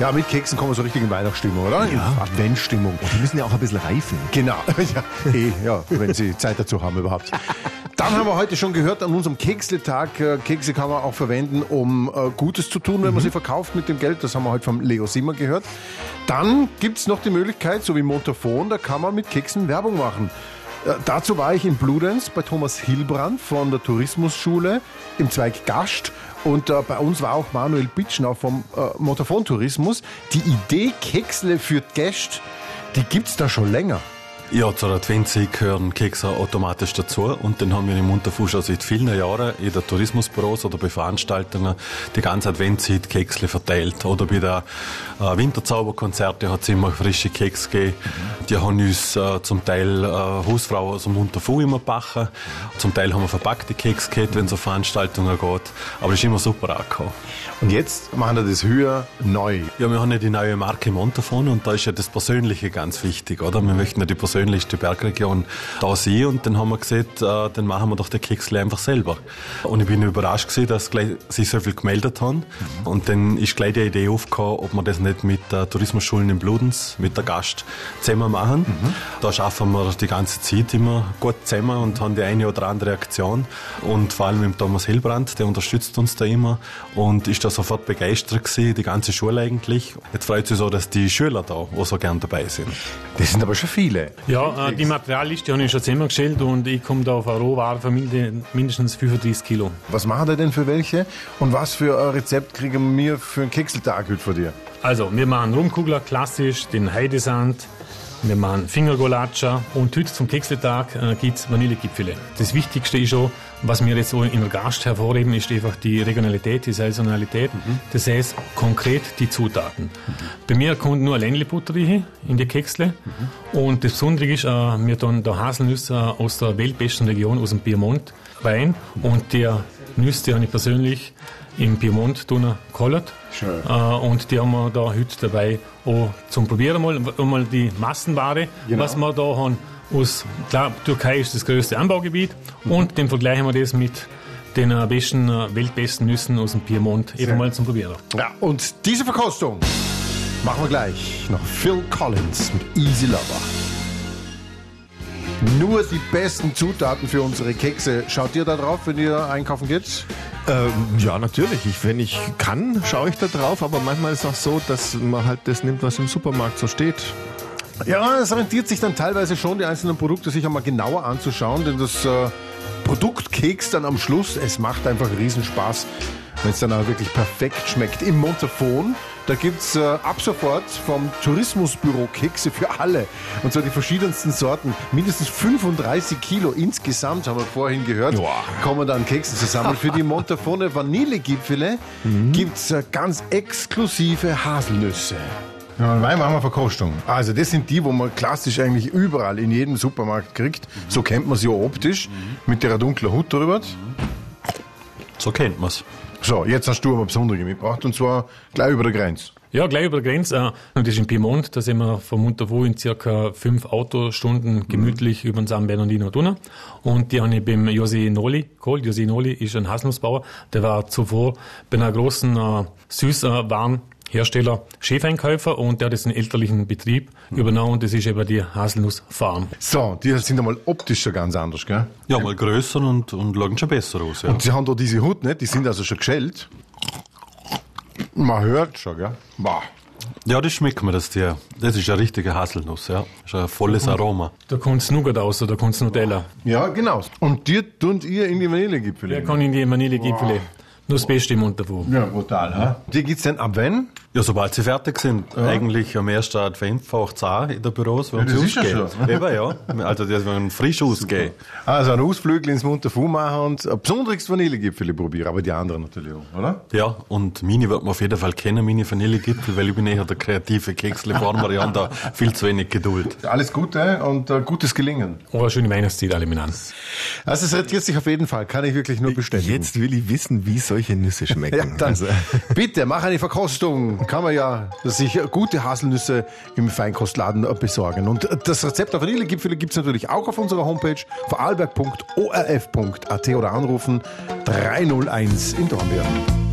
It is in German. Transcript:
Ja, mit Keksen kommen wir so richtig in Weihnachtsstimmung, oder? In Adventsstimmung. Und die müssen ja auch ein bisschen reifen. Genau, wenn Sie Zeit dazu haben überhaupt. Dann haben wir heute schon gehört, an unserem Keksle-Tag, Kekse kann man auch verwenden, um Gutes zu tun, wenn man sie verkauft mit dem Geld. Das haben wir heute vom Leo Simmer gehört. Dann gibt es noch die Möglichkeit, so wie Montafon, da kann man mit Keksen Werbung machen. Dazu war ich in Bludenz bei Thomas Hilbrand von der Tourismusschule im Zweig Gast. Und bei uns war auch Manuel Bitschner vom Montafon Tourismus. Die Idee Keksle für die Gäste, die gibt es da schon länger. Ja, zur Adventszeit gehören Kekse automatisch dazu und den haben wir im Montafon schon seit vielen Jahren in den Tourismusbüros oder bei Veranstaltungen die ganze Adventszeit Keksle verteilt. Oder bei den Winterzauberkonzerten hat es immer frische Kekse gegeben. Die haben uns zum Teil Hausfrauen aus dem Montafon immer gebacken. Zum Teil haben wir verpackte Kekse gehabt, wenn es auf Veranstaltungen geht. Aber das ist immer super angekommen. Und jetzt machen wir das höher neu. Ja, wir haben ja die neue Marke Montafon und da ist ja das Persönliche ganz wichtig, oder? Wir möchten ja die persönlichste Bergregion da sehen und dann haben wir gesagt, dann machen wir doch die Keksle einfach selber. Und ich bin überrascht gewesen, dass gleich sich so viel gemeldet haben. Und dann ist gleich die Idee aufgekommen, ob wir das nicht mit der Tourismusschulen in Bludenz, mit der Gast zusammen machen. Da schaffen wir die ganze Zeit immer gut zusammen und haben die eine oder andere Aktion. Und vor allem mit Thomas Hilbrand, der unterstützt uns da immer und ist da sofort begeistert gewesen, die ganze Schule eigentlich. Jetzt freut es sich so, dass die Schüler da auch so gern dabei sind. Das sind aber schon viele. Ja, die Materialliste habe ich schon zusammengestellt und ich komme da auf eine Rohware von mindestens 35 Kilo. Was machen ihr denn für welche? Und was für ein Rezept kriegen wir für einen Kekseltag heute von dir? Also, wir machen Rumkugler klassisch, den Heidesand, wir machen Fingergolatscher und heute zum Kekseltag gibt es Vanillegipfele. Das Wichtigste ist schon, was wir jetzt so in der Gast hervorheben, ist einfach die Regionalität, die Saisonalität. Das heißt konkret die Zutaten. Bei mir kommt nur Ländlebutter in die Keksle. Und das Besondere ist, wir tun da Haselnüsse aus der weltbesten Region, aus dem Piemont, rein. Und der Nüsse, die habe ich persönlich im Piemont geholt. Schön. Und die haben wir da heute dabei auch zum Probieren mal die Massenware, was wir da haben. Klar, Türkei ist das größte Anbaugebiet und dann vergleichen wir das mit den weltbesten Nüssen aus dem Piemont eben mal zum Probieren. Ja, und diese Verkostung machen wir gleich nach Phil Collins mit Easy Lover. Nur die besten Zutaten für unsere Kekse. Schaut ihr da drauf, wenn ihr einkaufen geht? Ja, natürlich. Wenn ich kann, schaue ich da drauf. Aber manchmal ist es auch so, dass man halt das nimmt, was im Supermarkt so steht. Ja, es rentiert sich dann teilweise schon, die einzelnen Produkte sich einmal genauer anzuschauen. Denn das Produktkeks dann am Schluss, es macht einfach Riesenspaß, wenn es dann auch wirklich perfekt schmeckt. Im Montafon, da gibt es ab sofort vom Tourismusbüro Kekse für alle. Und zwar die verschiedensten Sorten. Mindestens 35 Kilo insgesamt, haben wir vorhin gehört, kommen da an Keksen zusammen. Für die Montafone Vanillegipfele gibt es ganz exklusive Haselnüsse. Ja, machen wir Verkostung. Also das sind die, wo man klassisch eigentlich überall in jedem Supermarkt kriegt. So kennt man sie auch optisch, mit der dunklen Hut drüber. So kennt man es. So, jetzt hast du aber Besondere mitgebracht, und zwar gleich über der Grenze. Ja, gleich über der Grenze. Und das ist in Piemont, da sind wir von Montafon in ca. 5 Autostunden gemütlich über den San Bernardino runter. Und die habe ich beim José Noli geholt. José Noli ist ein Haselnussbauer, der war zuvor bei einer großen Süßwarenhersteller Chefeinkäufer und der hat jetzt einen elterlichen Betrieb übernommen und das ist eben die Haselnussfarm. So, die sind einmal optisch schon ganz anders, gell? Ja, mal größer und schauen schon besser aus. Ja. Und sie haben da diese Hut, nicht? Die sind also schon geschält. Man hört schon, gell? Boah. Ja, das schmeckt mir, das ist eine richtige Haselnuss, ja. Das ist ein volles Aroma. Da kommt Nougat raus, da kommt Nutella. Ja, genau. Und die tut ihr in die Vanillegipfele? Der kann in die Vanillegipfele. Nur das Beste im Montafon. Ja, brutal, ha? Die gibt's denn ab wenn? Ja, sobald sie fertig sind. Eigentlich am ersten Advent faucht es an in den Büros, wenn das sie ist ja ausgehen. schon. Eben, ja. Also, die werden frisch ausgehen. Also einen Ausflug ins Montafon machen und ein besonderes Vanillegipfel probieren, aber die anderen natürlich auch, oder? Ja, und meine wird man auf jeden Fall kennen, meine Vanillegipfel, weil ich bin eher der kreative Keksle-Farmer, ich habe da viel zu wenig Geduld. Alles Gute und gutes Gelingen. Oh, eine schöne Weihnachtszeit alle miteinander. Also es rentiert sich auf jeden Fall, kann ich wirklich nur bestätigen. Jetzt will ich wissen, wie solche Nüsse schmecken. Ja, dann, bitte, mach eine Verkostung. Kann man ja sich gute Haselnüsse im Feinkostladen besorgen. Und das Rezept auf Vanillegipfel gibt es natürlich auch auf unserer Homepage vorarlberg.orf.at oder anrufen 301 in Dornbirn.